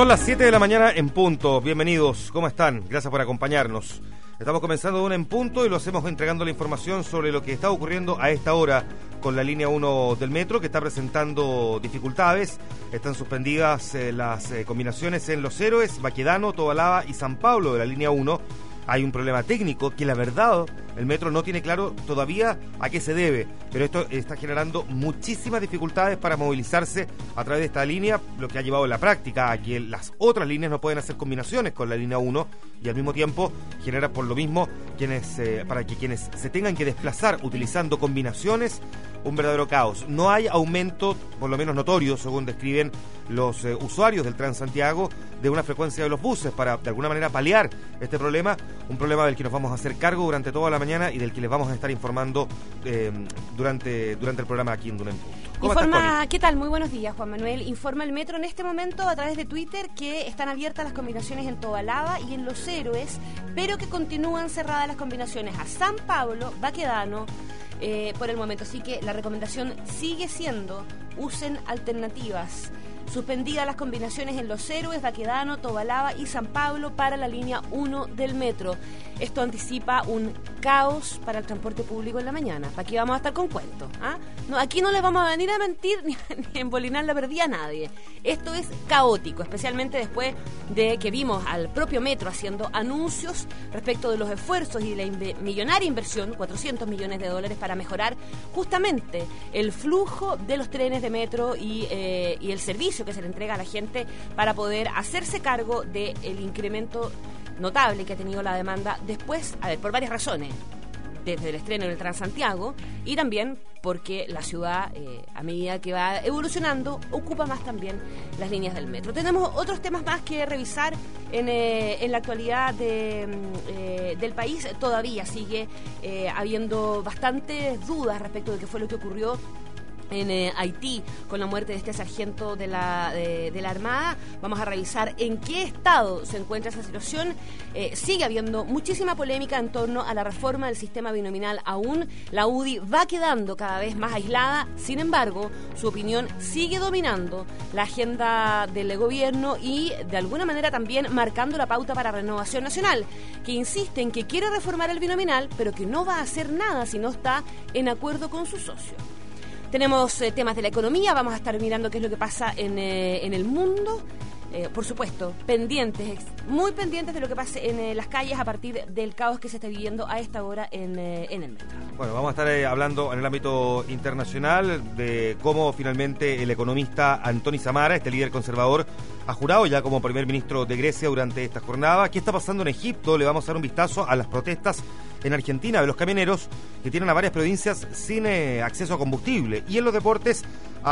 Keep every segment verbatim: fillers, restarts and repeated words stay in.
Son las siete de la mañana en punto. Bienvenidos, ¿cómo están? Gracias por acompañarnos. Estamos comenzando de una en punto y lo hacemos entregando la información sobre lo que está ocurriendo a esta hora con la línea uno del metro, que está presentando dificultades. Están suspendidas eh, las eh, combinaciones en Los Héroes, Baquedano, Tobalaba y San Pablo de la línea uno. Hay un problema técnico que la verdad el metro no tiene claro todavía a qué se debe, pero esto está generando muchísimas dificultades para movilizarse a través de esta línea, lo que ha llevado en la práctica a que las otras líneas no pueden hacer combinaciones con la línea uno y al mismo tiempo genera por lo mismo quienes eh, para que quienes se tengan que desplazar utilizando combinaciones, un verdadero caos. No hay aumento, por lo menos notorio, según describen los eh, usuarios del Transantiago, de una frecuencia de los buses para de alguna manera paliar este problema, un problema del que nos vamos a hacer cargo durante toda la mañana y del que les vamos a estar informando eh, durante, durante el programa aquí en Duna en Punto. ¿Cómo Informa, estás, Connie? ¿Qué tal? Muy buenos días, Juan Manuel. Informa el metro en este momento a través de Twitter que están abiertas las combinaciones en Tobalaba y en Los Héroes, pero que continúan cerradas las combinaciones a San Pablo, Baquedano, eh, por el momento. Así que la recomendación sigue siendo: usen alternativas. Suspendidas las combinaciones en Los Héroes, Baquedano, Tobalaba y San Pablo para la línea uno del metro. Esto anticipa un caos para el transporte público en la mañana. Aquí vamos a estar con cuentos. ¿ah? No, aquí no les vamos a venir a mentir ni, ni a embolinar la verdad a nadie. Esto es caótico, especialmente después de que vimos al propio metro haciendo anuncios respecto de los esfuerzos y de la inve- millonaria inversión, cuatrocientos millones de dólares, para mejorar justamente el flujo de los trenes de metro y, eh, y el servicio que se le entrega a la gente para poder hacerse cargo del incremento notable que ha tenido la demanda después, a ver, por varias razones, desde el estreno del Transantiago y también porque la ciudad, eh, a medida que va evolucionando, ocupa más también las líneas del metro. Tenemos otros temas más que revisar en, eh, en la actualidad de, eh, del país. Todavía sigue eh, habiendo bastantes dudas respecto de qué fue lo que ocurrió en eh, Haití con la muerte de este sargento de la de, de la Armada. Vamos a revisar en qué estado se encuentra esa situación. Eh, sigue habiendo muchísima polémica en torno a la reforma del sistema binominal aún. La U D I va quedando cada vez más aislada. Sin embargo, su opinión sigue dominando la agenda del gobierno y de alguna manera también marcando la pauta para Renovación Nacional, que insiste en que quiere reformar el binominal, pero que no va a hacer nada si no está en acuerdo con su socio. Tenemos eh, temas de la economía, vamos a estar mirando qué es lo que pasa en, eh, en el mundo. Eh, por supuesto, pendientes, muy pendientes de lo que pase en eh, las calles a partir del caos que se está viviendo a esta hora en, eh, en el metro. Bueno, vamos a estar eh, hablando en el ámbito internacional de cómo finalmente el economista Antoni Samara, este líder conservador, ha jurado ya como primer ministro de Grecia durante esta jornada. ¿Qué está pasando en Egipto? Le vamos a dar un vistazo a las protestas en Argentina de los camioneros que tienen a varias provincias sin eh, acceso a combustible. Y en los deportes,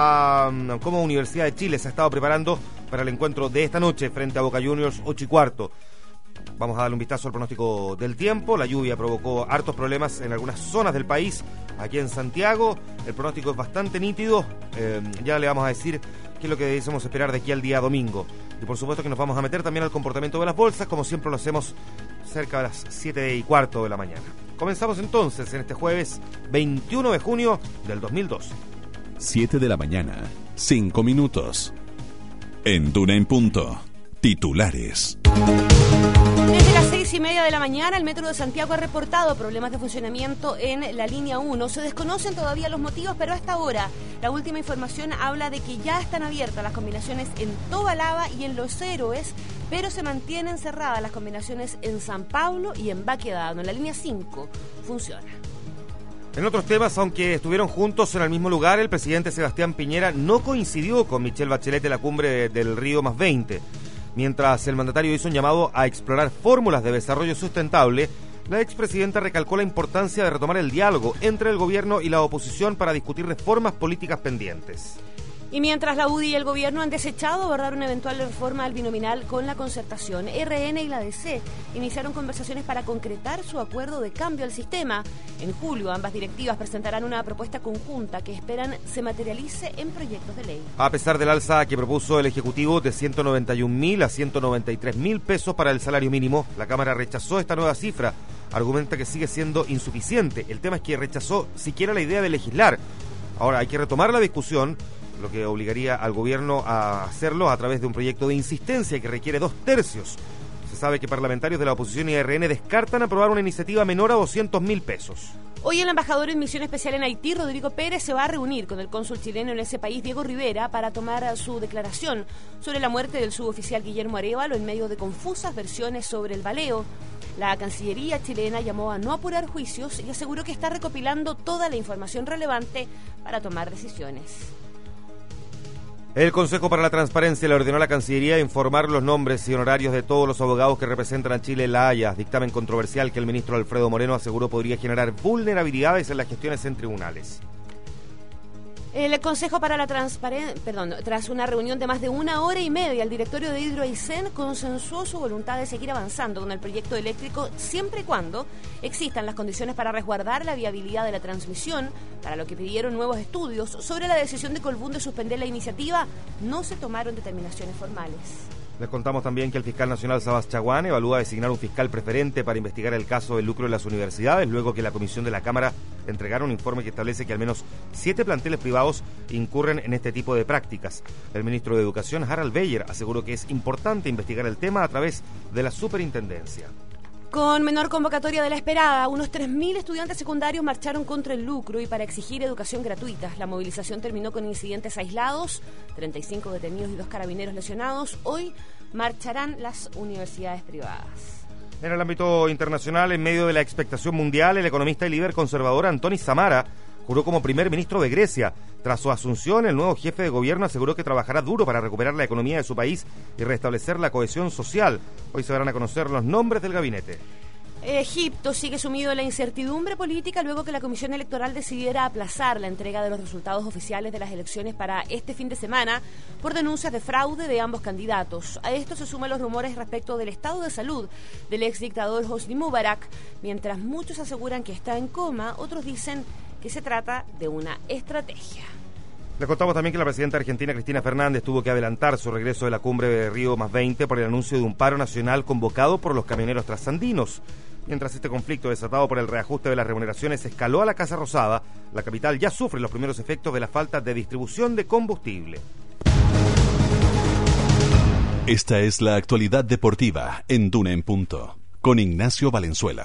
uh, como Universidad de Chile se ha estado preparando para el encuentro de esta noche frente a Boca Juniors, ocho y cuarto. Vamos a darle un vistazo al pronóstico del tiempo. La lluvia provocó hartos problemas en algunas zonas del país. Aquí en Santiago el pronóstico es bastante nítido. Eh, ya le vamos a decir qué es lo que debemos esperar de aquí al día domingo. Y por supuesto que nos vamos a meter también al comportamiento de las bolsas, como siempre lo hacemos cerca de las siete y cuarto de la mañana. Comenzamos entonces en este jueves veintiuno de junio del dos mil doce. siete de la mañana, cinco minutos. En Duna en Punto, titulares. Desde las seis y media de la mañana, el Metro de Santiago ha reportado problemas de funcionamiento en la línea uno. Se desconocen todavía los motivos, pero hasta ahora la última información habla de que ya están abiertas las combinaciones en Tobalaba y en Los Héroes, pero se mantienen cerradas las combinaciones en San Pablo y en Baquedano. En la línea cinco funciona. En otros temas, aunque estuvieron juntos en el mismo lugar, el presidente Sebastián Piñera no coincidió con Michelle Bachelet en la cumbre del Río más veinte. Mientras el mandatario hizo un llamado a explorar fórmulas de desarrollo sustentable, la expresidenta recalcó la importancia de retomar el diálogo entre el gobierno y la oposición para discutir reformas políticas pendientes. Y mientras la U D I y el gobierno han desechado abordar una eventual reforma al binominal con la concertación, R N y la D C iniciaron conversaciones para concretar su acuerdo de cambio al sistema. En julio, ambas directivas presentarán una propuesta conjunta que esperan se materialice en proyectos de ley. A pesar del alza que propuso el Ejecutivo de ciento noventa y un mil a ciento noventa y tres mil pesos para el salario mínimo, la Cámara rechazó esta nueva cifra. Argumenta que sigue siendo insuficiente. El tema es que rechazó siquiera la idea de legislar. Ahora hay que retomar la discusión lo que obligaría al gobierno a hacerlo a través de un proyecto de insistencia que requiere dos tercios. Se sabe que parlamentarios de la oposición y R N descartan aprobar una iniciativa menor a doscientos mil pesos. Hoy el embajador en misión especial en Haití, Rodrigo Pérez, se va a reunir con el cónsul chileno en ese país, Diego Rivera, para tomar su declaración sobre la muerte del suboficial Guillermo Arévalo en medio de confusas versiones sobre el baleo. La Cancillería chilena llamó a no apurar juicios y aseguró que está recopilando toda la información relevante para tomar decisiones. El Consejo para la Transparencia le ordenó a la Cancillería informar los nombres y honorarios de todos los abogados que representan a Chile en La Haya, dictamen controversial que el ministro Alfredo Moreno aseguró podría generar vulnerabilidades en las gestiones en tribunales. El Consejo para la Transparencia, perdón, tras una reunión de más de una hora y media, el directorio de Hidroaicén consensuó su voluntad de seguir avanzando con el proyecto eléctrico siempre y cuando existan las condiciones para resguardar la viabilidad de la transmisión, para lo que pidieron nuevos estudios. Sobre la decisión de Colbún de suspender la iniciativa, no se tomaron determinaciones formales. Les contamos también que el fiscal nacional Sabas Chaguán evalúa designar un fiscal preferente para investigar el caso del lucro de las universidades, luego que la comisión de la Cámara entregara un informe que establece que al menos siete planteles privados incurren en este tipo de prácticas. El ministro de Educación, Harald Beyer, aseguró que es importante investigar el tema a través de la superintendencia. Con menor convocatoria de la esperada, unos tres mil estudiantes secundarios marcharon contra el lucro y para exigir educación gratuita. La movilización terminó con incidentes aislados, treinta y cinco detenidos y dos carabineros lesionados. Hoy marcharán las universidades privadas. En el ámbito internacional, en medio de la expectación mundial, el economista y líder conservador Antonis Samara juró como primer ministro de Grecia. Tras su asunción, el nuevo jefe de gobierno aseguró que trabajará duro para recuperar la economía de su país y restablecer la cohesión social. Hoy se darán a conocer los nombres del gabinete. Egipto sigue sumido en la incertidumbre política luego que la Comisión Electoral decidiera aplazar la entrega de los resultados oficiales de las elecciones para este fin de semana por denuncias de fraude de ambos candidatos. A esto se suman los rumores respecto del estado de salud del exdictador Hosni Mubarak. Mientras muchos aseguran que está en coma, otros dicen que se trata de una estrategia. Le contamos también que la presidenta argentina Cristina Fernández tuvo que adelantar su regreso de la cumbre de Río más veinte por el anuncio de un paro nacional convocado por los camioneros trasandinos. Mientras este conflicto desatado por el reajuste de las remuneraciones escaló a la Casa Rosada, la capital ya sufre los primeros efectos de la falta de distribución de combustible. Esta es la actualidad deportiva en Duna en Punto, con Ignacio Valenzuela.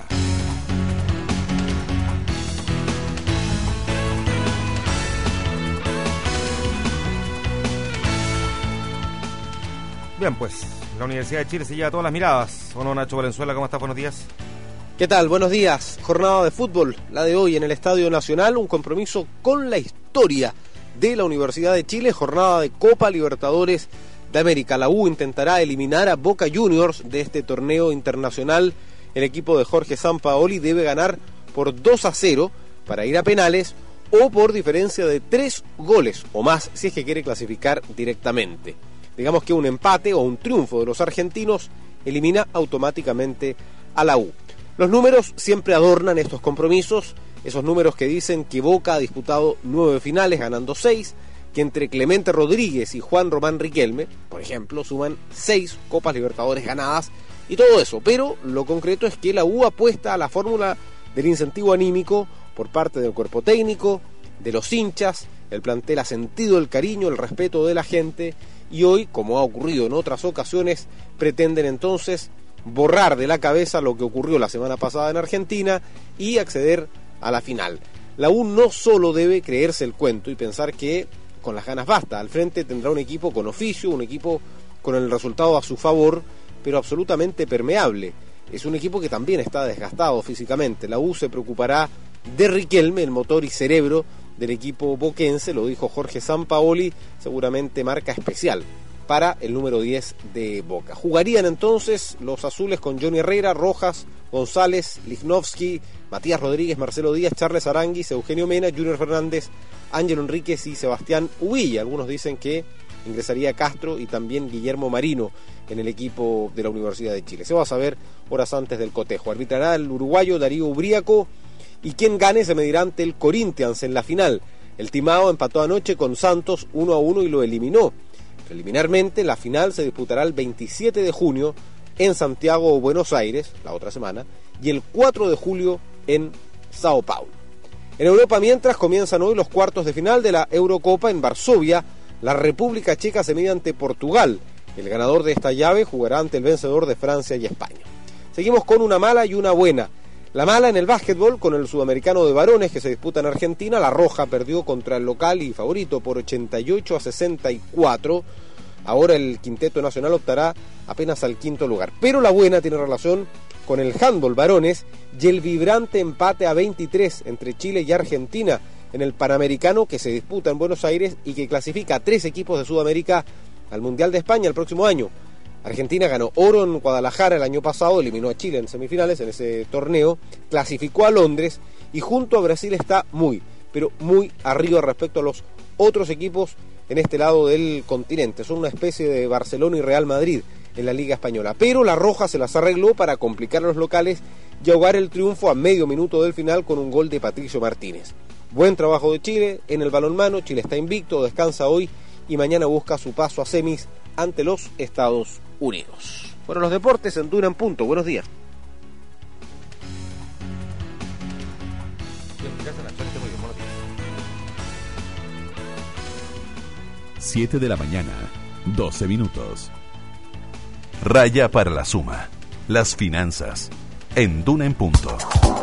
Bien, pues, la Universidad de Chile se lleva todas las miradas. ¿O no, Nacho Valenzuela? ¿Cómo estás? Buenos días. ¿Qué tal? Buenos días. Jornada de fútbol, la de hoy en el Estadio Nacional, un compromiso con la historia de la Universidad de Chile, jornada de Copa Libertadores de América. La U intentará eliminar a Boca Juniors de este torneo internacional. El equipo de Jorge Sampaoli debe ganar por dos a cero para ir a penales o por diferencia de tres goles o más si es que quiere clasificar directamente. Digamos que un empate o un triunfo de los argentinos elimina automáticamente a la U. Los números siempre adornan estos compromisos, esos números que dicen que Boca ha disputado nueve finales ganando seis, que entre Clemente Rodríguez y Juan Román Riquelme, por ejemplo, suman seis Copas Libertadores ganadas y todo eso. Pero lo concreto es que la U apuesta a la fórmula del incentivo anímico por parte del cuerpo técnico, de los hinchas, el plantel ha sentido el cariño, el respeto de la gente y hoy, como ha ocurrido en otras ocasiones, pretenden entonces borrar de la cabeza lo que ocurrió la semana pasada en Argentina y acceder a la final. La U no solo debe creerse el cuento y pensar que con las ganas basta, al frente tendrá un equipo con oficio, un equipo con el resultado a su favor, pero absolutamente permeable. Es un equipo que también está desgastado físicamente. La U se preocupará de Riquelme, el motor y cerebro del equipo boquense, lo dijo Jorge Sampaoli, seguramente marca especial para el número diez de Boca. Jugarían entonces los azules con Johnny Herrera, Rojas, González, Lichnowsky, Matías Rodríguez, Marcelo Díaz, Charles Aranguis, Eugenio Mena, Junior Fernández, Ángelo Enríquez y Sebastián Uvilla. Algunos dicen que ingresaría Castro y también Guillermo Marino en el equipo de la Universidad de Chile. Se va a saber horas antes del cotejo. Arbitrará el uruguayo Darío Ubriaco y quien gane se medirá ante el Corinthians en la final. El Timao empató anoche con Santos uno a uno y lo eliminó. Preliminarmente, la final se disputará el veintisiete de junio en Santiago o Buenos Aires, la otra semana, y el cuatro de julio en Sao Paulo. En Europa, mientras, comienzan hoy los cuartos de final de la Eurocopa en Varsovia. La República Checa se mide ante Portugal. El ganador de esta llave jugará ante el vencedor de Francia y España. Seguimos con una mala y una buena. La mala en el básquetbol con el sudamericano de varones que se disputa en Argentina. La Roja perdió contra el local y favorito por ochenta y ocho a sesenta y cuatro. Ahora el quinteto nacional optará apenas al quinto lugar. Pero la buena tiene relación con el handball varones y el vibrante empate a veintitrés entre Chile y Argentina en el Panamericano que se disputa en Buenos Aires y que clasifica a tres equipos de Sudamérica al Mundial de España el próximo año. Argentina ganó oro en Guadalajara el año pasado, eliminó a Chile en semifinales en ese torneo, clasificó a Londres y junto a Brasil está muy, pero muy arriba respecto a los otros equipos en este lado del continente. Son una especie de Barcelona y Real Madrid en la Liga Española. Pero la Roja se las arregló para complicar a los locales y ahogar el triunfo a medio minuto del final con un gol de Patricio Martínez. Buen trabajo de Chile en el balonmano. Chile está invicto, descansa hoy y mañana busca su paso a semis ante los Estados Unidos. Bueno, los deportes en Duna en Punto. Buenos días. siete de la mañana, doce minutos. Raya para la suma. Las finanzas. En Duna en Punto.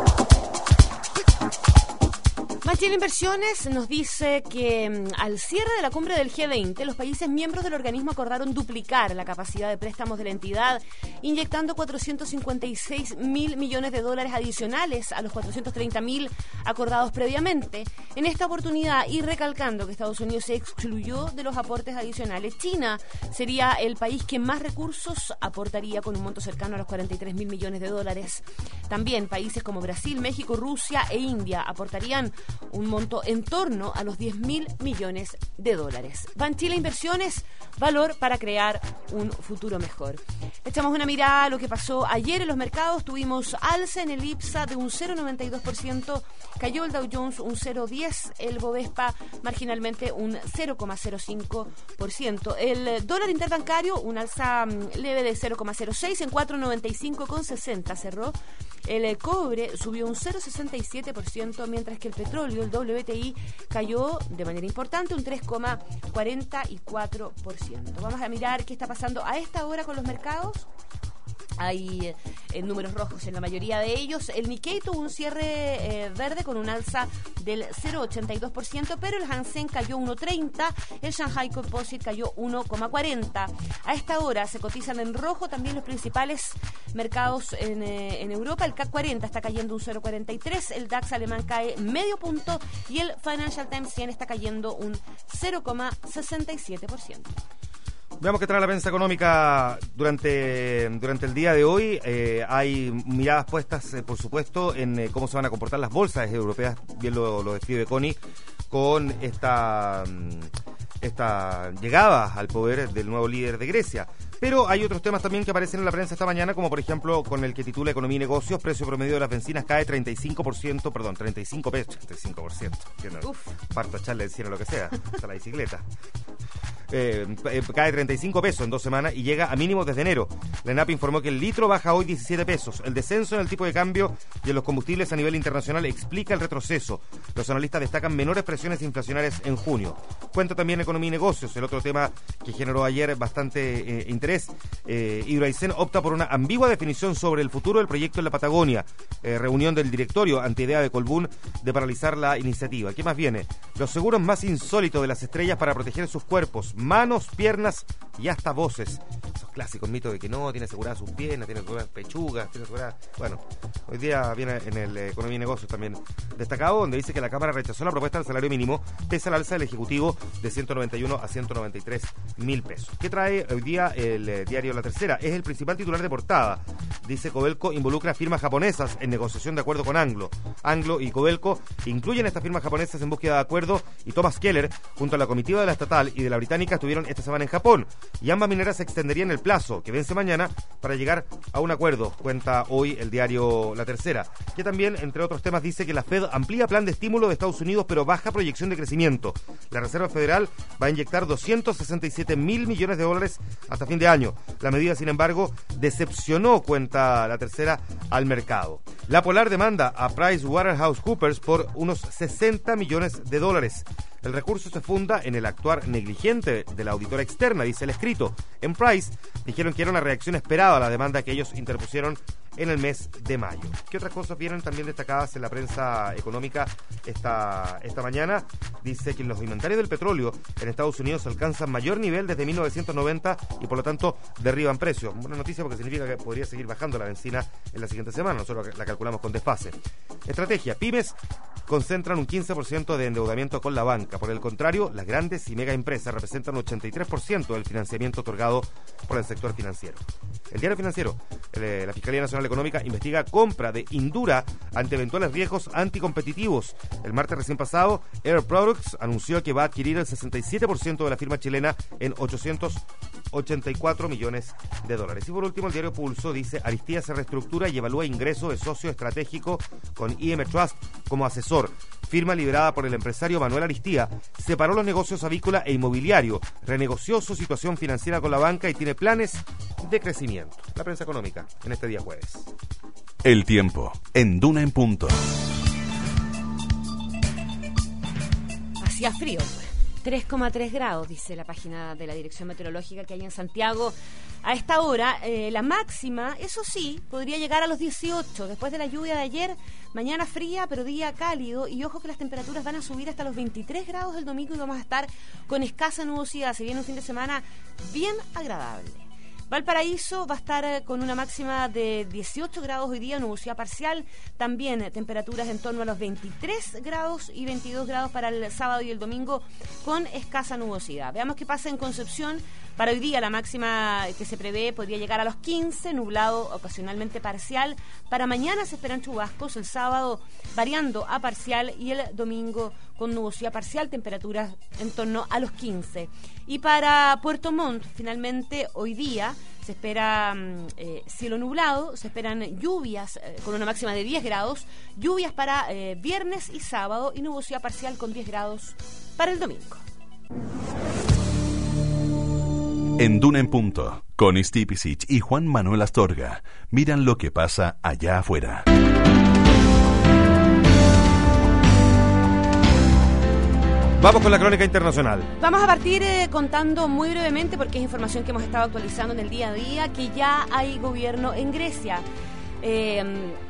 Chile Inversiones nos dice que um, al cierre de la cumbre del G veinte, los países miembros del organismo acordaron duplicar la capacidad de préstamos de la entidad, inyectando cuatrocientos cincuenta y seis mil millones de dólares adicionales a los cuatrocientos treinta mil acordados previamente. En esta oportunidad, y recalcando que Estados Unidos se excluyó de los aportes adicionales, China sería el país que más recursos aportaría con un monto cercano a los cuarenta y tres mil millones de dólares. También países como Brasil, México, Rusia e India aportarían un monto en torno a los diez mil millones de dólares. Banchile Inversiones, valor para crear un futuro mejor. Echamos una mirada a lo que pasó ayer en los mercados. Tuvimos alza en el IPSA de un cero coma noventa y dos por ciento, cayó el Dow Jones un cero coma diez por ciento, el Bovespa marginalmente un cero coma cero cinco por ciento. El dólar interbancario, un alza leve de cero coma cero seis en cuatro coma noventa y cinco con sesenta cerró. El cobre subió un cero coma sesenta y siete por ciento, mientras que el petróleo, el W T I, cayó de manera importante un tres coma cuarenta y cuatro por ciento. Vamos a mirar qué está pasando a esta hora con los mercados. Hay eh, números rojos en la mayoría de ellos. El Nikkei tuvo un cierre eh, verde con un alza del cero coma ochenta y dos por ciento, pero el Hansen cayó uno coma treinta, el Shanghai Composite cayó uno coma cuarenta. A esta hora se cotizan en rojo también los principales mercados en, eh, en Europa. El C A C cuarenta está cayendo un cero coma cuarenta y tres, el DAX alemán cae medio punto y el Financial Times cien está cayendo un cero coma sesenta y siete por ciento. Veamos qué trae la prensa económica durante, durante el día de hoy. Eh, hay miradas puestas, eh, por supuesto, en eh, cómo se van a comportar las bolsas europeas, bien lo, lo describe Connie, con esta, esta llegada al poder del nuevo líder de Grecia. Pero hay otros temas también que aparecen en la prensa esta mañana, como por ejemplo con el que titula Economía y Negocios, precio promedio de las bencinas cae treinta y cinco por ciento, perdón, treinta y cinco pesos, treinta y cinco por ciento. Uf. Parto a echarle encima lo que sea, hasta la bicicleta. Eh, eh, cae treinta y cinco pesos en dos semanas y llega a mínimos desde enero. La ENAP informó que el litro baja hoy diecisiete pesos. El descenso en el tipo de cambio y en los combustibles a nivel internacional explica el retroceso. Los analistas destacan menores presiones inflacionarias en junio. Cuenta también Economía y Negocios, el otro tema que generó ayer bastante eh, interés. Eh, Hidroaicén opta por una ambigua definición sobre el futuro del proyecto en la Patagonia. Eh, reunión del directorio ante idea de Colbún de paralizar la iniciativa. ¿Qué más viene? Los seguros más insólitos de las estrellas para proteger sus cuerpos, manos, piernas y hasta voces. Esos clásicos mitos de que no, tiene aseguradas sus piernas, tiene aseguradas pechugas, tiene aseguradas... Bueno, hoy día viene en el eh, Economía y Negocios también destacado, donde dice que la Cámara rechazó la propuesta del salario mínimo pese al alza del Ejecutivo de ciento noventa y uno a ciento noventa y tres mil pesos. ¿Qué trae hoy día el eh, diario La Tercera? Es el principal titular de portada. Dice Codelco involucra firmas japonesas en negociación de acuerdo con Anglo. Anglo y Codelco incluyen estas firmas japonesas en búsqueda de acuerdo y Thomas Keller, junto a la comitiva de la estatal y de la británica, estuvieron esta semana en Japón y ambas mineras extenderían el plazo que vence mañana para llegar a un acuerdo, cuenta hoy el diario La Tercera, que también, entre otros temas, dice que la Fed amplía plan de estímulo de Estados Unidos pero baja proyección de crecimiento. La Reserva Federal va a inyectar doscientos sesenta y siete mil millones de dólares hasta fin de año. La medida, sin embargo, decepcionó, cuenta La Tercera, al mercado. La Polar demanda a PricewaterhouseCoopers por unos sesenta millones de dólares. El recurso se funda en el actuar negligente de la auditora externa, dice el escrito. En Price dijeron que era una reacción esperada a la demanda que ellos interpusieron en el mes de mayo. ¿Qué otras cosas vienen también destacadas en la prensa económica esta, esta mañana? Dice que los inventarios del petróleo en Estados Unidos alcanzan mayor nivel desde mil novecientos noventa y por lo tanto derriban precios. Buena noticia porque significa que podría seguir bajando la benzina en la siguiente semana. Nosotros la calculamos con desfase. Estrategia. Pymes concentran un quince por ciento de endeudamiento con la banca. Por el contrario, las grandes y mega empresas representan un ochenta y tres por ciento del financiamiento otorgado por el sector financiero. El diario financiero, el, la Fiscalía Nacional Económica investiga compra de Indura ante eventuales riesgos anticompetitivos. El martes recién pasado, Air Products anunció que va a adquirir el sesenta y siete por ciento de la firma chilena en ochocientos ochenta y cuatro millones de dólares. Y por último, el diario Pulso dice: Aristía se reestructura y evalúa ingreso de socio estratégico con I M Trust como asesor. Firma liderada por el empresario Manuel Aristía separó los negocios avícola e inmobiliario, renegoció su situación financiera con la banca y tiene planes de crecimiento. La prensa económica en este día jueves. El tiempo en Duna en Punto. Hacía frío. tres coma tres grados, dice la página de la Dirección Meteorológica que hay en Santiago. A esta hora, eh, la máxima, eso sí, podría llegar a los dieciocho. Después de la lluvia de ayer, mañana fría, pero día cálido. Y ojo que las temperaturas van a subir hasta los veintitrés grados el domingo y vamos a estar con escasa nubosidad. Se viene un fin de semana bien agradable. Valparaíso va a estar con una máxima de dieciocho grados hoy día, nubosidad parcial. También temperaturas en torno a los veintitrés grados y veintidós grados para el sábado y el domingo con escasa nubosidad. Veamos qué pasa en Concepción. Para hoy día la máxima que se prevé podría llegar a los quince, nublado ocasionalmente parcial. Para mañana se esperan chubascos, el sábado variando a parcial y el domingo con nubosidad parcial, temperaturas en torno a los quince. Y para Puerto Montt, finalmente hoy día se espera eh, cielo nublado, se esperan lluvias eh, con una máxima de diez grados, lluvias para eh, viernes y sábado y nubosidad parcial con diez grados para el domingo. En Duna en Punto, con Stipicic y Juan Manuel Astorga, miran lo que pasa allá afuera. Vamos con la crónica internacional. Vamos a partir eh, contando muy brevemente, porque es información que hemos estado actualizando en el día a día, que ya hay gobierno en Grecia. Eh,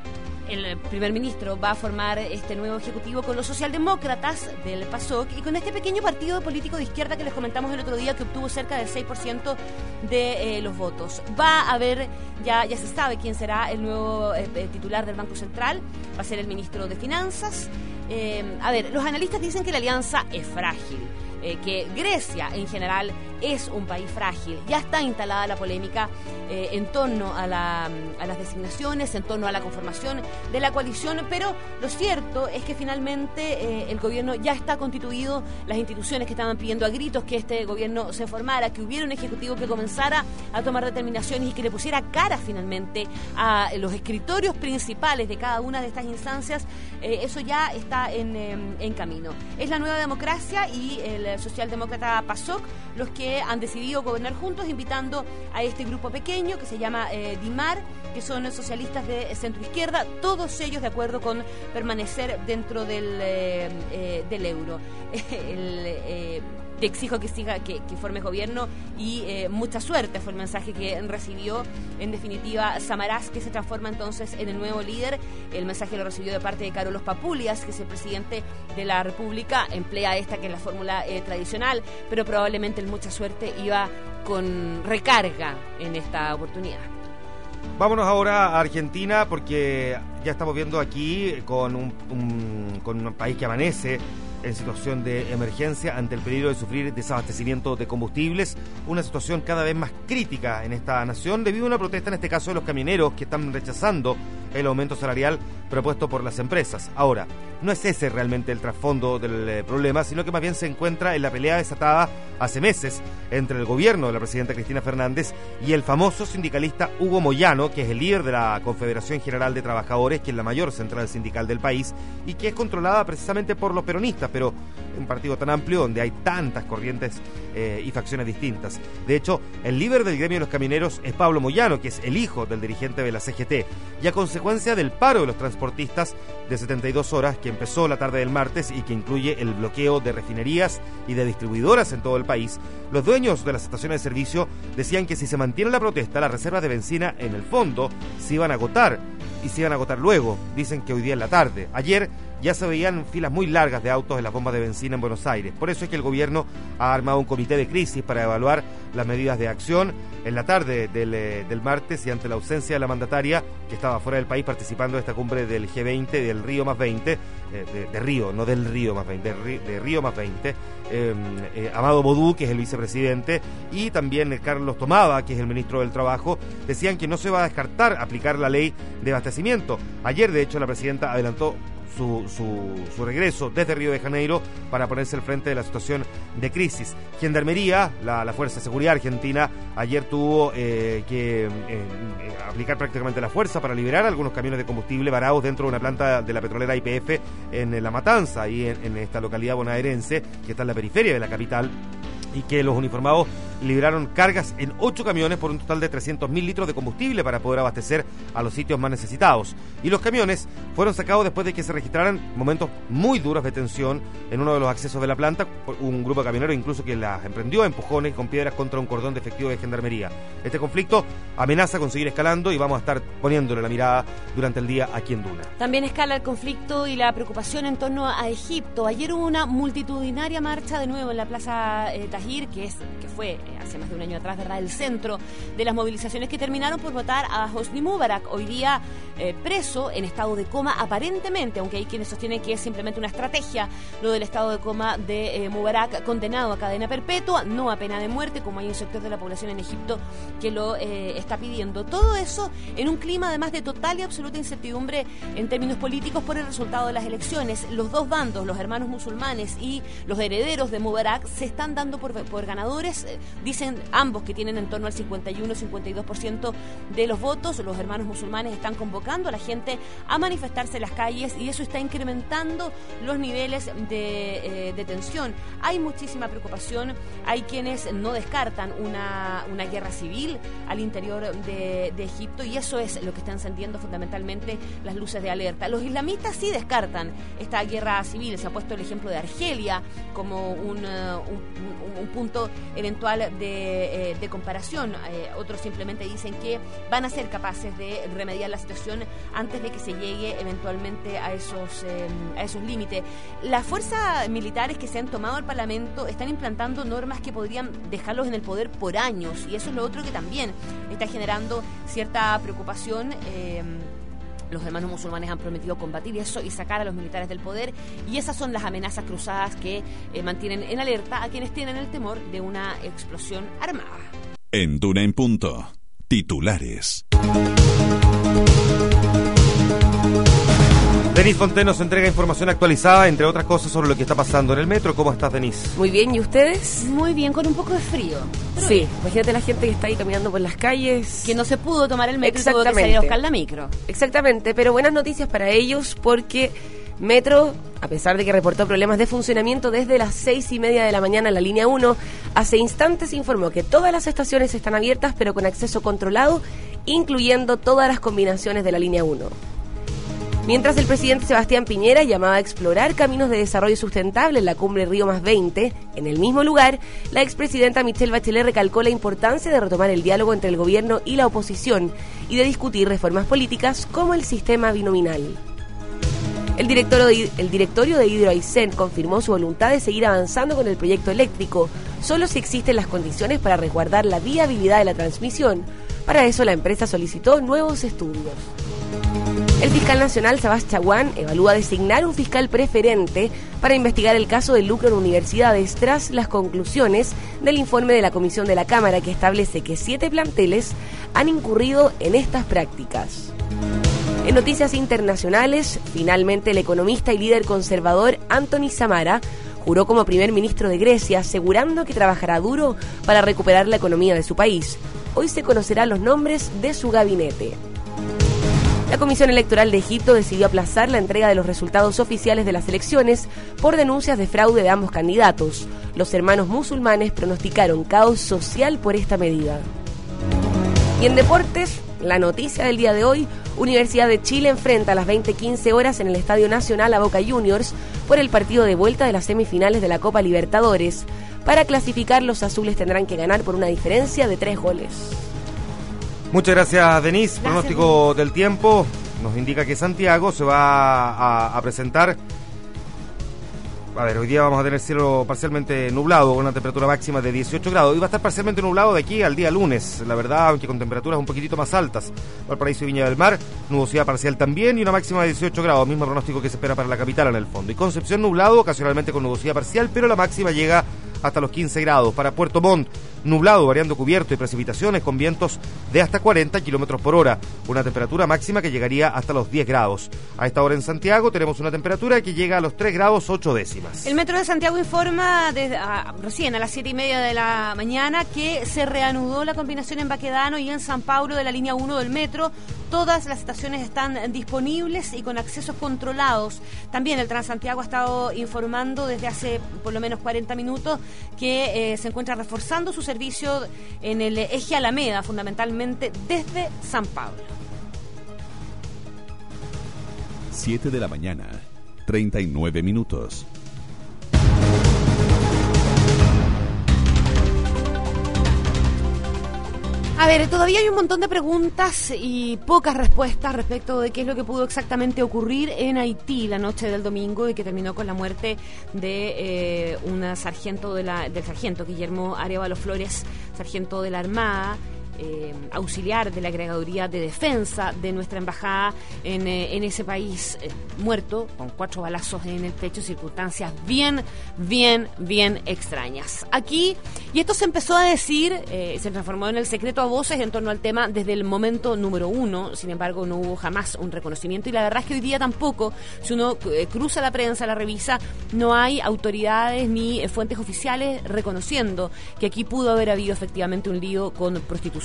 el primer ministro va a formar este nuevo ejecutivo con los socialdemócratas del PASOK y con este pequeño partido político de izquierda que les comentamos el otro día, que obtuvo cerca del seis por ciento de eh, los votos. Va a haber, ya, ya se sabe quién será el nuevo eh, titular del Banco Central, va a ser el ministro de Finanzas. Eh, a ver, los analistas dicen que la alianza es frágil, eh, que Grecia en general es un país frágil. Ya está instalada la polémica eh, en torno a, la, a las designaciones, en torno a la conformación de la coalición, pero lo cierto es que finalmente eh, el gobierno ya está constituido, las instituciones que estaban pidiendo a gritos que este gobierno se formara, que hubiera un ejecutivo que comenzara a tomar determinaciones y que le pusiera cara finalmente a los escritorios principales de cada una de estas instancias, eh, eso ya está en, eh, en camino. Es la Nueva Democracia y el socialdemócrata PASOK los que han decidido gobernar juntos, invitando a este grupo pequeño que se llama eh, Dimar, que son socialistas de centroizquierda, todos ellos de acuerdo con permanecer dentro del, eh, eh, del euro. el, eh, te exijo que siga, que, que forme gobierno y eh, mucha suerte fue el mensaje que recibió en definitiva Samaras, que se transforma entonces en el nuevo líder. El mensaje lo recibió de parte de Carlos Papoulias, que es el presidente de la República, emplea esta que es la fórmula eh, tradicional, pero probablemente el mucha suerte iba con recarga en esta oportunidad. Vámonos ahora a Argentina, porque ya estamos viendo aquí con un, un, con un país que amanece en situación de emergencia ante el peligro de sufrir desabastecimiento de combustibles, una situación cada vez más crítica en esta nación debido a una protesta, en este caso de los camioneros, que están rechazando el aumento salarial propuesto por las empresas. Ahora, no es ese realmente el trasfondo del eh, problema, sino que más bien se encuentra en la pelea desatada hace meses entre el gobierno de la presidenta Cristina Fernández y el famoso sindicalista Hugo Moyano, que es el líder de la Confederación General de Trabajadores, que es la mayor central sindical del país y que es controlada precisamente por los peronistas, pero un partido tan amplio donde hay tantas corrientes eh, y facciones distintas. De hecho, el líder del gremio de los camioneros es Pablo Moyano, que es el hijo del dirigente de la C G T, y a consecuencia del paro de los transportistas de setenta y dos horas que empezó la tarde del martes y que incluye el bloqueo de refinerías y de distribuidoras en todo el país, los dueños de las estaciones de servicio decían que si se mantiene la protesta, las reservas de benzina en el fondo se iban a agotar y se iban a agotar luego, dicen que hoy día en la tarde. Ayer ya se veían filas muy largas de autos en las bombas de benzina en Buenos Aires. Por eso es que el gobierno ha armado un comité de crisis para evaluar las medidas de acción. En la tarde del, eh, del martes y ante la ausencia de la mandataria, que estaba fuera del país participando de esta cumbre del G veinte, del Río más veinte, eh, de, de Río, no del Río más veinte, de, de Río más veinte, eh, eh, Amado Bodú, que es el vicepresidente, y también Carlos Tomaba, que es el ministro del Trabajo, decían que no se va a descartar aplicar la ley de abastecimiento. Ayer, de hecho, la presidenta adelantó Su, su, su regreso desde Río de Janeiro para ponerse al frente de la situación de crisis. Gendarmería, la, la Fuerza de Seguridad Argentina, ayer tuvo eh, que eh, eh, aplicar prácticamente la fuerza para liberar algunos camiones de combustible varados dentro de una planta de la petrolera Y P F en La Matanza, ahí en, en esta localidad bonaerense, que está en la periferia de la capital, y que los uniformados liberaron cargas en ocho camiones por un total de trescientos mil litros de combustible para poder abastecer a los sitios más necesitados. Y los camiones fueron sacados después de que se registraran momentos muy duros de tensión en uno de los accesos de la planta. Un grupo de camioneros incluso que las emprendió a empujones con piedras contra un cordón de efectivo de Gendarmería. Este conflicto amenaza con seguir escalando y vamos a estar poniéndole la mirada durante el día aquí en Duna. También escala el conflicto y la preocupación en torno a Egipto. Ayer hubo una multitudinaria marcha de nuevo en la Plaza eh, Tahrir, que, es, que fue... Eh, hace más de un año atrás, ¿verdad?, el centro de las movilizaciones que terminaron por votar a Hosni Mubarak, hoy día eh, preso en estado de coma aparentemente, aunque hay quienes sostienen que es simplemente una estrategia lo del estado de coma de eh, Mubarak, condenado a cadena perpetua, no a pena de muerte, como hay un sector de la población en Egipto que lo eh, está pidiendo. Todo eso en un clima además de total y absoluta incertidumbre en términos políticos por el resultado de las elecciones. Los dos bandos, los hermanos musulmanes y los herederos de Mubarak, se están dando por, por ganadores. eh, Dicen ambos que tienen en torno al cincuenta y uno a cincuenta y dos por ciento de los votos. Los hermanos musulmanes están convocando a la gente a manifestarse en las calles y eso está incrementando los niveles de, eh, de tensión. Hay muchísima preocupación. Hay quienes no descartan una, una guerra civil al interior de, de Egipto y eso es lo que está encendiendo fundamentalmente las luces de alerta. Los islamistas sí descartan esta guerra civil. Se ha puesto el ejemplo de Argelia como un, uh, un, un, un punto eventual de, eh, de comparación. Eh, otros simplemente dicen que van a ser capaces de remediar la situación antes de que se llegue eventualmente a esos eh, a esos límites. Las fuerzas militares que se han tomado al Parlamento están implantando normas que podrían dejarlos en el poder por años y eso es lo otro que también está generando cierta preocupación. Eh, Los hermanos musulmanes han prometido combatir eso y sacar a los militares del poder y esas son las amenazas cruzadas que eh, mantienen en alerta a quienes tienen el temor de una explosión armada. En Duna en Punto, titulares. Denise Fontaine nos entrega información actualizada, entre otras cosas, sobre lo que está pasando en el metro. ¿Cómo estás, Denise? Muy bien, ¿y ustedes? Muy bien, con un poco de frío. Sí, bien. Imagínate la gente que está ahí caminando por las calles. Que no se pudo tomar el metro y tuvo que salir a buscar la micro. Exactamente, pero buenas noticias para ellos porque Metro, a pesar de que reportó problemas de funcionamiento desde las seis y media de la mañana en la línea uno, hace instantes informó que todas las estaciones están abiertas pero con acceso controlado, incluyendo todas las combinaciones de la línea uno. Mientras el presidente Sebastián Piñera llamaba a explorar caminos de desarrollo sustentable en la cumbre Río más veinte, en el mismo lugar, la expresidenta Michelle Bachelet recalcó la importancia de retomar el diálogo entre el gobierno y la oposición y de discutir reformas políticas como el sistema binominal. El directorio de, el directorio de Hidroaicén confirmó su voluntad de seguir avanzando con el proyecto eléctrico, solo si existen las condiciones para resguardar la viabilidad de la transmisión. Para eso la empresa solicitó nuevos estudios. El fiscal nacional Sabás Chaguán evalúa designar un fiscal preferente para investigar el caso del lucro en universidades tras las conclusiones del informe de la Comisión de la Cámara que establece que siete planteles han incurrido en estas prácticas. En noticias internacionales, finalmente el economista y líder conservador Anthony Samara juró como primer ministro de Grecia, asegurando que trabajará duro para recuperar la economía de su país. Hoy se conocerán los nombres de su gabinete. La Comisión Electoral de Egipto decidió aplazar la entrega de los resultados oficiales de las elecciones por denuncias de fraude de ambos candidatos. Los hermanos musulmanes pronosticaron caos social por esta medida. Y en deportes, la noticia del día de hoy: Universidad de Chile enfrenta a las veinte quince horas en el Estadio Nacional a Boca Juniors por el partido de vuelta de las semifinales de la Copa Libertadores. Para clasificar, los azules tendrán que ganar por una diferencia de tres goles. Muchas gracias, Denise. Gracias. Pronóstico del tiempo nos indica que Santiago se va a, a presentar. A ver, hoy día vamos a tener cielo parcialmente nublado con una temperatura máxima de dieciocho grados y va a estar parcialmente nublado de aquí al día lunes, la verdad, aunque con temperaturas un poquitito más altas. Valparaíso y Viña del Mar, nubosidad parcial también y una máxima de dieciocho grados, mismo pronóstico que se espera para la capital en el fondo. Y Concepción nublado, ocasionalmente con nubosidad parcial, pero la máxima llega hasta los quince grados. Para Puerto Montt, nublado, variando cubierto y precipitaciones con vientos de hasta cuarenta kilómetros por hora. Una temperatura máxima que llegaría hasta los diez grados. A esta hora en Santiago tenemos una temperatura que llega a los tres grados ocho décimas. El Metro de Santiago informa desde, a, recién a las siete y media de la mañana que se reanudó la combinación en Baquedano y en San Pablo de la línea uno del metro. Todas las estaciones están disponibles y con accesos controlados. También el Transantiago ha estado informando desde hace por lo menos cuarenta minutos que eh, se encuentra reforzando su servicio en el eje Alameda, fundamentalmente desde San Pablo. siete de la mañana, treinta y nueve minutos. A ver, todavía hay un montón de preguntas y pocas respuestas respecto de qué es lo que pudo exactamente ocurrir en Haití la noche del domingo y que terminó con la muerte de eh, una sargento de la, del sargento Guillermo Arévalo Flores, sargento de la Armada, eh, auxiliar de la Agregaduría de Defensa de nuestra embajada en, eh, en ese país, eh, muerto con cuatro balazos en el pecho, circunstancias bien, bien, bien extrañas. Aquí, y esto se empezó a decir, eh, se transformó en el secreto a voces en torno al tema desde el momento número uno, sin embargo no hubo jamás un reconocimiento y la verdad es que hoy día tampoco, si uno eh, cruza la prensa, la revisa, no hay autoridades ni eh, fuentes oficiales reconociendo que aquí pudo haber habido efectivamente un lío con prostitución.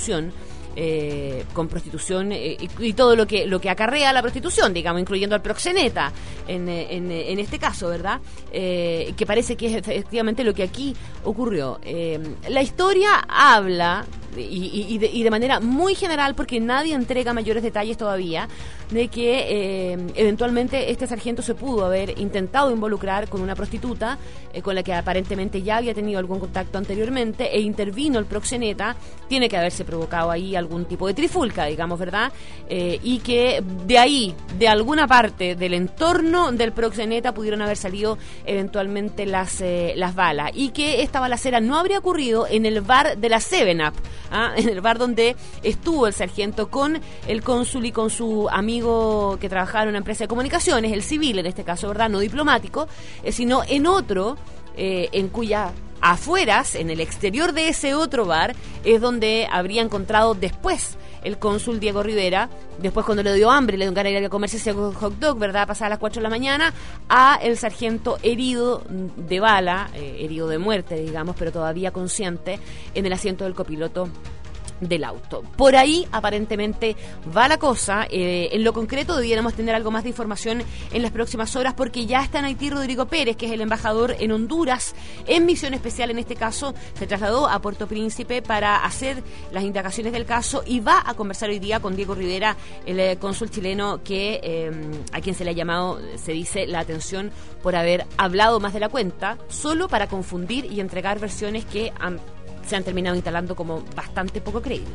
Eh, con prostitución eh, y, y todo lo que lo que acarrea la prostitución, digamos, incluyendo al proxeneta en, en, en este caso, ¿verdad? Eh, que parece que es efectivamente lo que aquí ocurrió. Eh, la historia habla, y, y, y, de, y de manera muy general, porque nadie entrega mayores detalles todavía, de que eh, eventualmente este sargento se pudo haber intentado involucrar con una prostituta eh, con la que aparentemente ya había tenido algún contacto anteriormente e intervino el proxeneta. Tiene que haberse provocado ahí algún tipo de trifulca, digamos, ¿verdad? Eh, y que de ahí, de alguna parte del entorno del proxeneta pudieron haber salido eventualmente las, eh, las balas y que esta balacera no habría ocurrido en el bar de la Seven Up, ¿ah? En el bar donde estuvo el sargento con el cónsul y con su amigo que trabajaba en una empresa de comunicaciones, el civil en este caso, ¿verdad? No diplomático, eh, sino en otro, eh, en cuya afueras, en el exterior de ese otro bar, es donde habría encontrado después el cónsul Diego Rivera, después cuando le dio hambre, le dio ganas de ir a comerse ese hot dog, ¿verdad? Pasada las cuatro de la mañana, a el sargento herido de bala, eh, herido de muerte, digamos, pero todavía consciente, en el asiento del copiloto del auto. Por ahí aparentemente va la cosa. Eh, en lo concreto debiéramos tener algo más de información en las próximas horas porque ya está en Haití Rodrigo Pérez, que es el embajador en Honduras, en misión especial en este caso, se trasladó a Puerto Príncipe para hacer las indagaciones del caso y va a conversar hoy día con Diego Rivera, el eh, cónsul chileno que eh, a quien se le ha llamado, se dice, la atención por haber hablado más de la cuenta, solo para confundir y entregar versiones que han se han terminado instalando como bastante poco creíbles.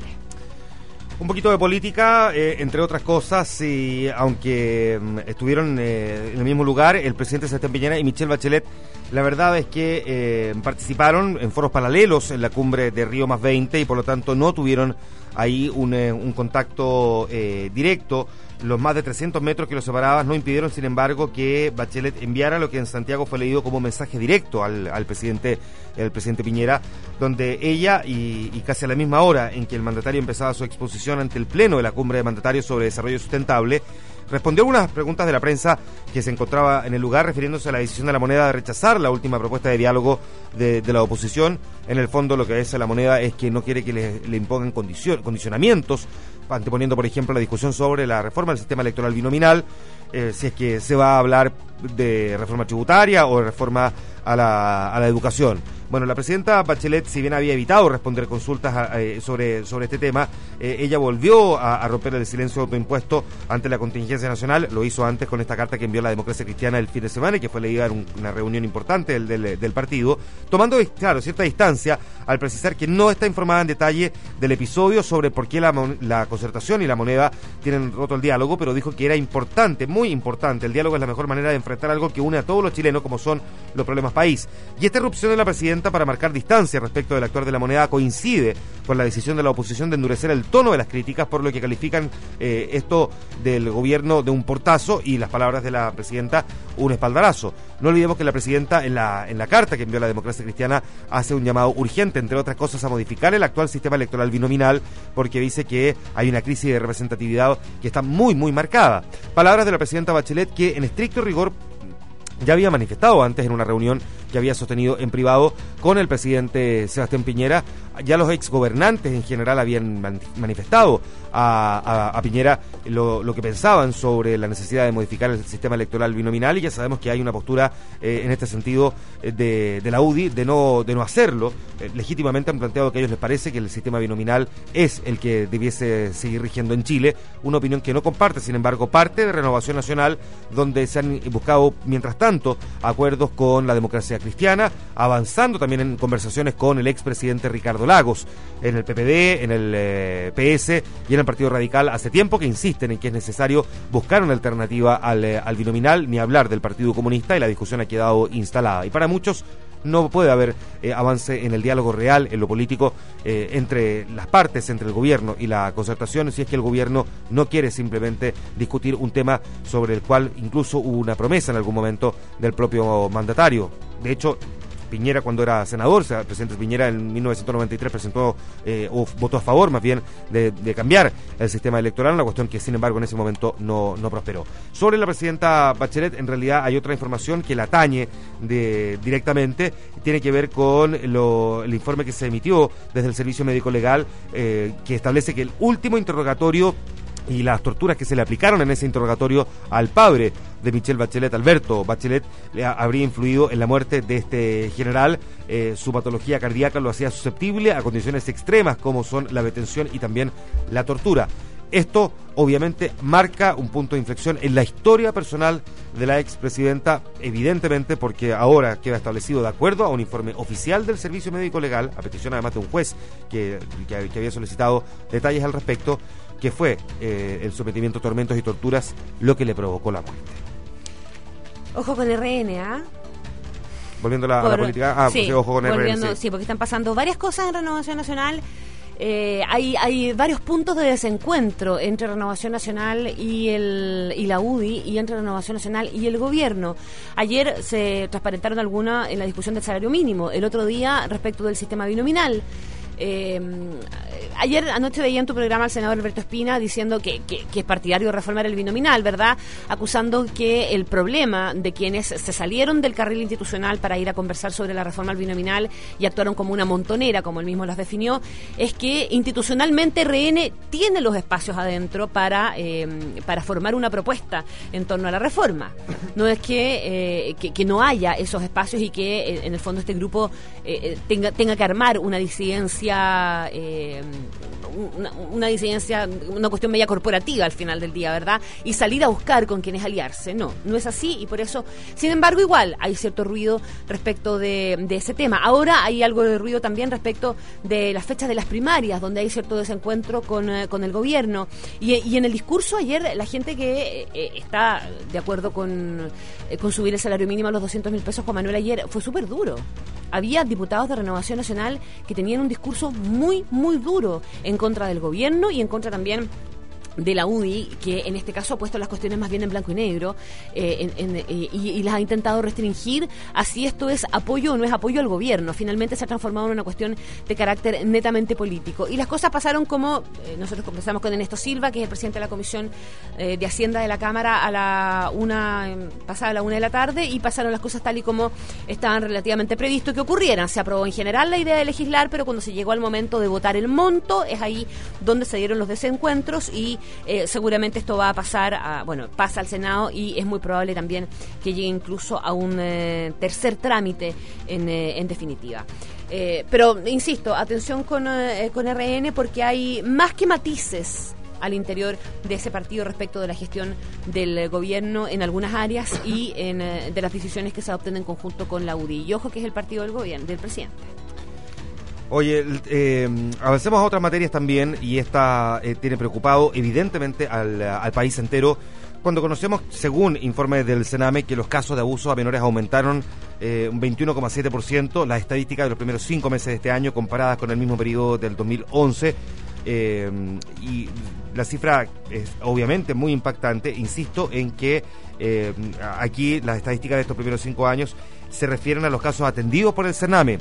Un poquito de política, eh, entre otras cosas, y aunque mm, estuvieron eh, en el mismo lugar, el presidente Sebastián Piñera y Michelle Bachelet, la verdad es que eh, participaron en foros paralelos en la cumbre de Río más veinte y por lo tanto no tuvieron ahí un, eh, un contacto eh, directo. Los más de trescientos metros que los separaban no impidieron, sin embargo, que Bachelet enviara lo que en Santiago fue leído como mensaje directo al, al presidente el presidente Piñera, donde ella, y, y casi a la misma hora en que el mandatario empezaba su exposición ante el Pleno de la Cumbre de Mandatarios sobre Desarrollo Sustentable, respondió algunas preguntas de la prensa que se encontraba en el lugar, refiriéndose a la decisión de la moneda de rechazar la última propuesta de diálogo de, de la oposición. En el fondo, lo que dice la moneda es que no quiere que le, le impongan condicion, condicionamientos, anteponiendo, por ejemplo, la discusión sobre la reforma del sistema electoral binominal, eh, si es que se va a hablar de reforma tributaria o de reforma a la, a la educación. Bueno, la presidenta Bachelet, si bien había evitado responder consultas eh, sobre, sobre este tema, eh, ella volvió a, a romper el silencio autoimpuesto ante la contingencia nacional. Lo hizo antes con esta carta que envió la Democracia Cristiana el fin de semana y que fue leída en un, una reunión importante del, del, del partido, tomando, claro, cierta distancia al precisar que no está informada en detalle del episodio sobre por qué la, la concertación y la moneda tienen roto el diálogo, pero dijo que era importante, muy importante. El diálogo es la mejor manera de enfrentar algo que une a todos los chilenos, como son los problemas país. Y esta erupción de la presidenta para marcar distancia respecto del actuar de la moneda coincide con la decisión de la oposición de endurecer el tono de las críticas, por lo que califican eh, esto del gobierno de un portazo y las palabras de la presidenta un espaldarazo. No olvidemos que la presidenta en la, en la carta que envió la Democracia Cristiana hace un llamado urgente, entre otras cosas, a modificar el actual sistema electoral binominal, porque dice que hay una crisis de representatividad que está muy, muy marcada. Palabras de la presidenta Bachelet, que en estricto rigor ya había manifestado antes en una reunión que había sostenido en privado con el presidente Sebastián Piñera. Ya los exgobernantes en general habían manifestado a, a, a Piñera lo, lo que pensaban sobre la necesidad de modificar el sistema electoral binominal, y ya sabemos que hay una postura eh, en este sentido eh, de, de la U D I de no, de no hacerlo. Eh, legítimamente han planteado que a ellos les parece que el sistema binominal es el que debiese seguir rigiendo en Chile, una opinión que no comparte, sin embargo, parte de Renovación Nacional, donde se han buscado, mientras tanto, acuerdos con la Democracia Cristiana, avanzando también en conversaciones con el expresidente Ricardo Lagos, en el P P D, en el eh, P S y en el Partido Radical, hace tiempo que insisten en que es necesario buscar una alternativa al, eh, al binominal, ni hablar del Partido Comunista, y la discusión ha quedado instalada. Y para muchos no puede haber eh, avance en el diálogo real, en lo político, eh, entre las partes, entre el gobierno y la concertación, si es que el gobierno no quiere simplemente discutir un tema sobre el cual incluso hubo una promesa en algún momento del propio mandatario. De hecho, Piñera, cuando era senador, o sea, el presidente Piñera en mil novecientos noventa y tres presentó eh, o votó a favor más bien de, de cambiar el sistema electoral, una cuestión que sin embargo en ese momento no, no prosperó. Sobre la presidenta Bachelet, en realidad hay otra información que la atañe de, directamente, tiene que ver con lo, el informe que se emitió desde el Servicio Médico Legal, eh, que establece que el último interrogatorio y las torturas que se le aplicaron en ese interrogatorio al padre de Michelle Bachelet, Alberto Bachelet, le ha, habría influido en la muerte de este general. Eh, su patología cardíaca lo hacía susceptible a condiciones extremas como son la detención y también la tortura. Esto obviamente marca un punto de inflexión en la historia personal de la expresidenta, evidentemente porque ahora queda establecido, de acuerdo a un informe oficial del Servicio Médico Legal, a petición además de un juez que, que, que había solicitado detalles al respecto, que fue eh, el sometimiento a tormentos y torturas lo que le provocó la muerte. Ojo con R N, ¿ah? ¿eh? Volviendo a la, Por, a la política, ah, sí, pues, ojo con volviendo, R N. Sí. sí, porque están pasando varias cosas en Renovación Nacional. Eh, hay, hay varios puntos de desencuentro entre Renovación Nacional y el y la U D I, y entre Renovación Nacional y el gobierno. Ayer se transparentaron algunas en la discusión del salario mínimo, el otro día respecto del sistema binominal. Eh, ayer anoche veía en tu programa al senador Alberto Espina diciendo que, que, que es partidario de reformar el binominal, ¿verdad? Acusando que el problema de quienes se salieron del carril institucional para ir a conversar sobre la reforma al binominal y actuaron como una montonera, como él mismo las definió, es que institucionalmente R N tiene los espacios adentro para, eh, para formar una propuesta en torno a la reforma. No es que, eh, que, que no haya esos espacios y que eh, en el fondo este grupo eh, tenga, tenga que armar una disidencia Eh, una, una disidencia, una cuestión media corporativa al final del día, ¿verdad? Y salir a buscar con quienes aliarse. No, no es así, y por eso, sin embargo, igual hay cierto ruido respecto de, de ese tema. Ahora hay algo de ruido también respecto de las fechas de las primarias, donde hay cierto desencuentro con, eh, con el gobierno. Y, y en el discurso ayer, la gente que eh, está de acuerdo con, eh, con subir el salario mínimo a los doscientos mil pesos, Juan Manuel, ayer fue súper duro. Había diputados de Renovación Nacional que tenían un discurso muy, muy duro en contra del gobierno y en contra también de la U D I, que en este caso ha puesto las cuestiones más bien en blanco y negro eh, en, en, y, y las ha intentado restringir a si esto es apoyo o no es apoyo al gobierno. Finalmente se ha transformado en una cuestión de carácter netamente político. Y las cosas pasaron como, eh, nosotros conversamos con Ernesto Silva, que es el presidente de la Comisión eh, de Hacienda de la Cámara, a la una, eh, pasada a la una de la tarde, y pasaron las cosas tal y como estaban relativamente previsto que ocurrieran. Se aprobó en general la idea de legislar, pero cuando se llegó al momento de votar el monto, es ahí donde se dieron los desencuentros y Eh, seguramente esto va a pasar, a, bueno, pasa al Senado y es muy probable también que llegue incluso a un eh, tercer trámite en, eh, en definitiva. Eh, pero, insisto, atención con, eh, con R N, porque hay más que matices al interior de ese partido respecto de la gestión del gobierno en algunas áreas y en, eh, de las decisiones que se adopten en conjunto con la U D I. Y ojo que es el partido del gobierno, del presidente. Oye, eh, avancemos a otras materias también, y esta eh, tiene preocupado evidentemente al, al país entero, cuando conocemos, según informes del Sename, que los casos de abuso a menores aumentaron eh, un veintiuno coma siete por ciento, las estadísticas de los primeros cinco meses de este año comparadas con el mismo periodo del dos mil once, eh, y la cifra es obviamente muy impactante. Insisto en que eh, aquí las estadísticas de estos primeros cinco años se refieren a los casos atendidos por el Sename.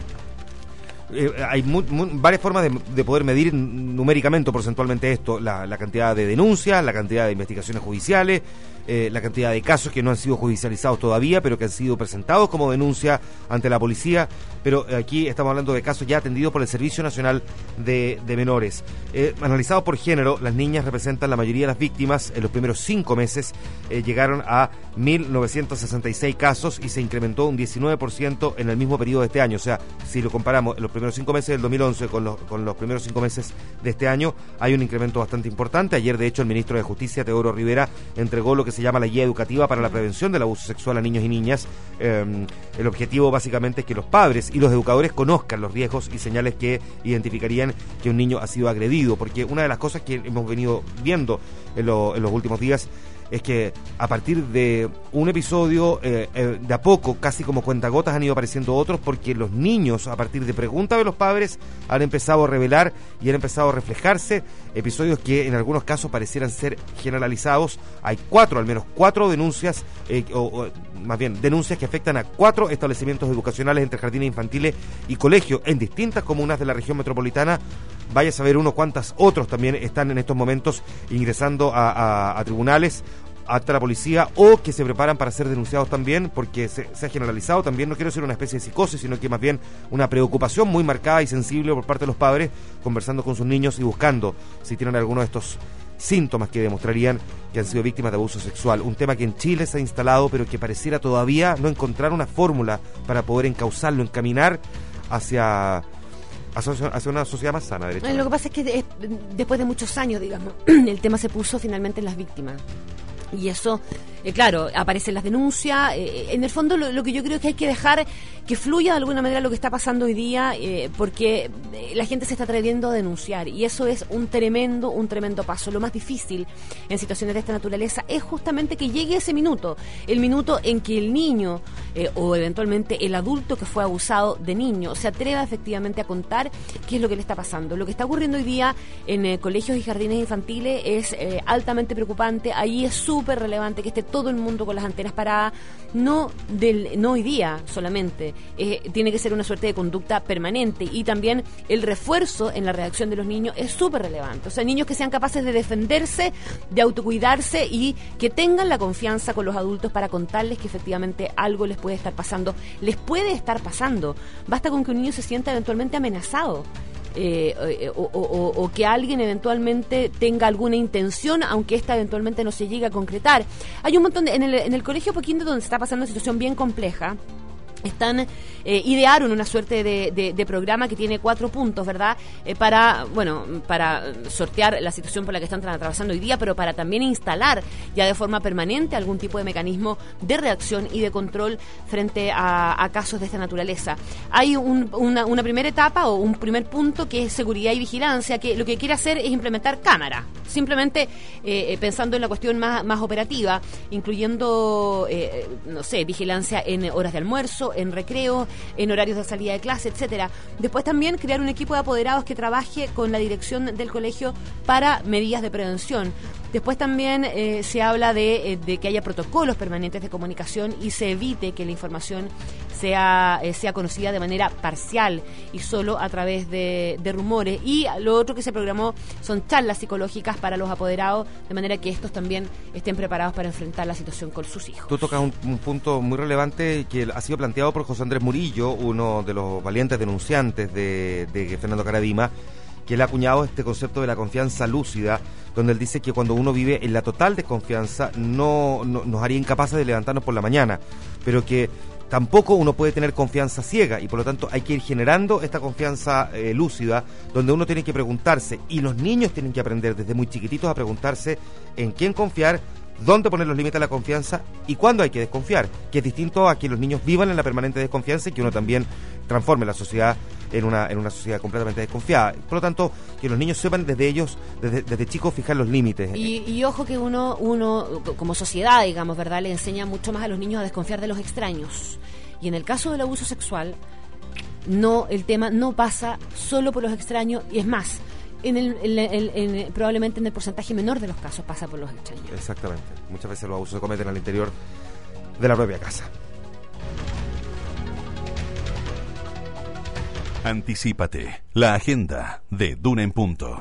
Eh, hay muy, muy, varias formas de, de poder medir numéricamente o porcentualmente esto, la, la cantidad de denuncias, la cantidad de investigaciones judiciales, eh, la cantidad de casos que no han sido judicializados todavía, pero que han sido presentados como denuncia ante la policía. Pero aquí estamos hablando de casos ya atendidos por el Servicio Nacional de, de Menores. Eh, analizados por género, las niñas representan la mayoría de las víctimas. En los primeros cinco meses eh, llegaron a mil novecientos sesenta y seis casos y se incrementó un diecinueve por ciento en el mismo periodo de este año. O sea, si lo comparamos en los primeros cinco meses del dos mil once con los, con los primeros cinco meses de este año, hay un incremento bastante importante. Ayer, de hecho, el ministro de Justicia, Teodoro Rivera, entregó lo que se llama la Guía Educativa para la Prevención del Abuso Sexual a Niños y Niñas. Eh, el objetivo básicamente es que los padres y los educadores conozcan los riesgos y señales que identificarían que un niño ha sido agredido, porque una de las cosas que hemos venido viendo en, lo, en los últimos días es que a partir de un episodio, eh, eh, de a poco, casi como cuentagotas, han ido apareciendo otros, porque los niños, a partir de preguntas de los padres, han empezado a revelar y han empezado a reflejarse episodios que en algunos casos parecieran ser generalizados. Hay cuatro, al menos cuatro denuncias, eh, o, o más bien denuncias que afectan a cuatro establecimientos educacionales entre jardines infantiles y colegios en distintas comunas de la región metropolitana. Vaya a saber uno cuántas otros también están en estos momentos ingresando a, a, a tribunales, hasta la policía, o que se preparan para ser denunciados también, porque se, se ha generalizado también, no quiero decir una especie de psicosis, sino que más bien una preocupación muy marcada y sensible por parte de los padres, conversando con sus niños y buscando si tienen alguno de estos síntomas que demostrarían que han sido víctimas de abuso sexual. Un tema que en Chile se ha instalado, pero que pareciera todavía no encontrar una fórmula para poder encauzarlo, encaminar hacia... hacia una sociedad más sana, derechamente. Lo que pasa es que de, después de muchos años, digamos, el tema se puso finalmente en las víctimas. Y eso, eh, claro, aparecen las denuncias. Eh, en el fondo, lo, lo que yo creo es que hay que dejar que fluya de alguna manera lo que está pasando hoy día, eh, porque la gente se está atreviendo a denunciar. Y eso es un tremendo, un tremendo paso. Lo más difícil en situaciones de esta naturaleza es justamente que llegue ese minuto. El minuto en que el niño, eh, o eventualmente el adulto que fue abusado de niño, se atreva efectivamente a contar qué es lo que le está pasando. Lo que está ocurriendo hoy día en eh, colegios y jardines infantiles es eh, altamente preocupante. Ahí es súper súper relevante que esté todo el mundo con las antenas paradas, no del no hoy día solamente, eh, tiene que ser una suerte de conducta permanente, y también el refuerzo en la reacción de los niños es súper relevante. O sea, niños que sean capaces de defenderse, de autocuidarse y que tengan la confianza con los adultos para contarles que efectivamente algo les puede estar pasando, les puede estar pasando. Basta con que un niño se sienta eventualmente amenazado. Eh, eh, o, o, o que alguien eventualmente tenga alguna intención, aunque esta eventualmente no se llegue a concretar. Hay un montón de, en el, en el colegio Poquinto, donde se está pasando una situación bien compleja, están eh, idearon una suerte de, de, de programa que tiene cuatro puntos, ¿verdad? Eh, para, bueno, para sortear la situación por la que están atravesando hoy día, pero para también instalar ya de forma permanente algún tipo de mecanismo de reacción y de control frente a, a casos de esta naturaleza. Hay un, una, una primera etapa o un primer punto que es seguridad y vigilancia, que lo que quiere hacer es implementar cámaras, simplemente eh, pensando en la cuestión más, más operativa, incluyendo, eh, no sé, vigilancia en horas de almuerzo, colegio, en recreo, en horarios de salida de clase, etcétera. Después también crear un equipo de apoderados que trabaje con la dirección del colegio para medidas de prevención. Después también eh, se habla de, eh, de que haya protocolos permanentes de comunicación y se evite que la información sea, eh, sea conocida de manera parcial y solo a través de, de rumores. Y lo otro que se programó son charlas psicológicas para los apoderados, de manera que estos también estén preparados para enfrentar la situación con sus hijos. Tú tocas un, un punto muy relevante que ha sido planteado por José Andrés Murillo, uno de los valientes denunciantes de, de Fernando Karadima, que él ha acuñado este concepto de la confianza lúcida, donde él dice que cuando uno vive en la total desconfianza no, no nos haría incapaces de levantarnos por la mañana, pero que tampoco uno puede tener confianza ciega y por lo tanto hay que ir generando esta confianza eh, lúcida, donde uno tiene que preguntarse, y los niños tienen que aprender desde muy chiquititos a preguntarse en quién confiar, dónde poner los límites a la confianza y cuándo hay que desconfiar, que es distinto a que los niños vivan en la permanente desconfianza y que uno también transforme la sociedad en una en una sociedad completamente desconfiada. Por lo tanto, que los niños sepan desde ellos, desde, desde chicos, fijar los límites. Y, y ojo que uno, uno, como sociedad, digamos, ¿verdad?, le enseña mucho más a los niños a desconfiar de los extraños. Y en el caso del abuso sexual, no, el tema no pasa solo por los extraños, y es más, En el, en, el, en, en, probablemente en el porcentaje menor de los casos pasa por los extraños. Exactamente. Muchas veces los abusos se cometen al interior de la propia casa. Anticípate, la agenda de Duna en Punto.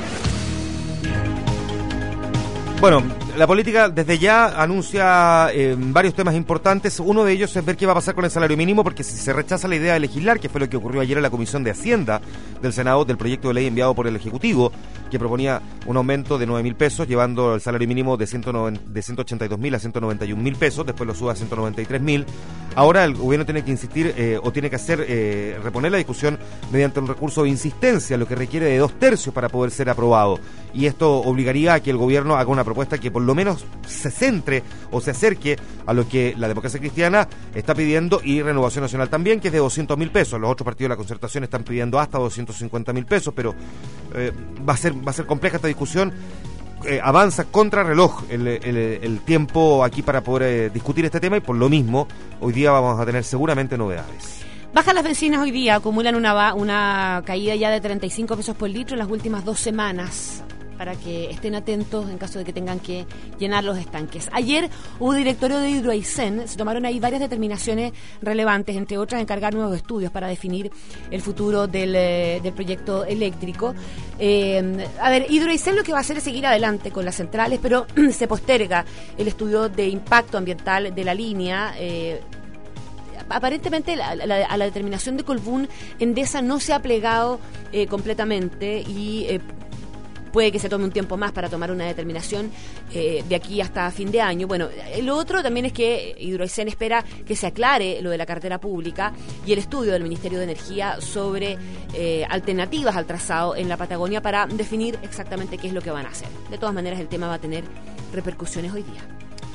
Bueno, la política desde ya anuncia eh, varios temas importantes. Uno de ellos es ver qué va a pasar con el salario mínimo, porque si se rechaza la idea de legislar, que fue lo que ocurrió ayer en la Comisión de Hacienda del Senado, del proyecto de ley enviado por el Ejecutivo, que proponía un aumento de nueve mil pesos, llevando el salario mínimo de, ciento ochenta y dos mil a ciento noventa y un mil pesos, después lo sube a ciento noventa y tres mil. Ahora el gobierno tiene que insistir eh, o tiene que hacer eh, reponer la discusión mediante un recurso de insistencia, lo que requiere de dos tercios para poder ser aprobado. Y esto obligaría a que el gobierno haga una propuesta que por lo menos se centre o se acerque a lo que la Democracia Cristiana está pidiendo, y Renovación Nacional también, que es de doscientos mil pesos. Los otros partidos de la Concertación están pidiendo hasta doscientos cincuenta mil pesos, pero eh, va a ser va a ser compleja esta discusión. Eh, avanza contra reloj el, el, el tiempo aquí para poder eh, discutir este tema, y por lo mismo hoy día vamos a tener seguramente novedades. Bajan las bencinas hoy día, acumulan una, una caída ya de treinta y cinco pesos por litro en las últimas dos semanas, para que estén atentos en caso de que tengan que llenar los estanques. Ayer hubo directorio de Hidroaicén, se tomaron ahí varias determinaciones relevantes, entre otras encargar nuevos estudios para definir el futuro del, eh, del proyecto eléctrico. Eh, a ver, Hidroaicén lo que va a hacer es seguir adelante con las centrales, pero se posterga el estudio de impacto ambiental de la línea. Eh, Aparentemente la, la, a la determinación de Colbún, Endesa no se ha plegado eh, completamente, y eh, puede que se tome un tiempo más para tomar una determinación eh, de aquí hasta fin de año. Bueno, lo otro también es que Hidroaicén espera que se aclare lo de la cartera pública y el estudio del Ministerio de Energía sobre eh, alternativas al trazado en la Patagonia para definir exactamente qué es lo que van a hacer. De todas maneras, el tema va a tener repercusiones hoy día.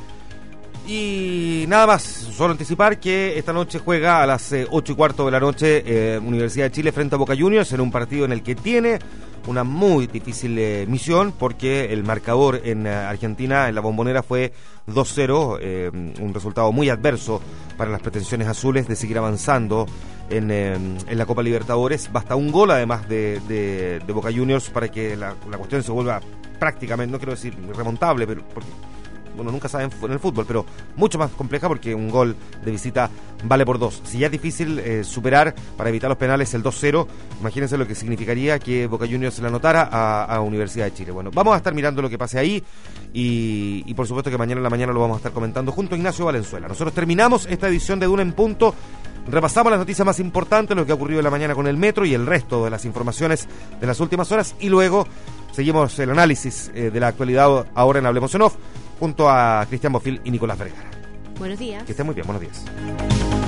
Y nada más, solo anticipar que esta noche juega a las eh, ocho y cuarto de la noche eh, Universidad de Chile frente a Boca Juniors, en un partido en el que tiene una muy difícil eh, misión, porque el marcador en eh, Argentina, en la Bombonera, fue dos cero, eh, un resultado muy adverso para las pretensiones azules de seguir avanzando en, eh, en la Copa Libertadores. Basta un gol además de, de, de Boca Juniors para que la, la cuestión se vuelva prácticamente, no quiero decir remontable, pero porque uno nunca sabe en el fútbol, pero mucho más compleja, porque un gol de visita vale por dos. Si ya es difícil eh, superar para evitar los penales el dos cero, imagínense lo que significaría que Boca Juniors se la anotara a, a Universidad de Chile. Bueno, vamos a estar mirando lo que pase ahí, y, y por supuesto que mañana en la mañana lo vamos a estar comentando junto a Ignacio Valenzuela. Nosotros terminamos esta edición de Duna en Punto. Repasamos las noticias más importantes, lo que ha ocurrido en la mañana con el metro y el resto de las informaciones de las últimas horas, y luego seguimos el análisis eh, de la actualidad ahora en Hablemos en Off, junto a Cristian Bofil y Nicolás Vergara. Buenos días. Que estén muy bien, buenos días.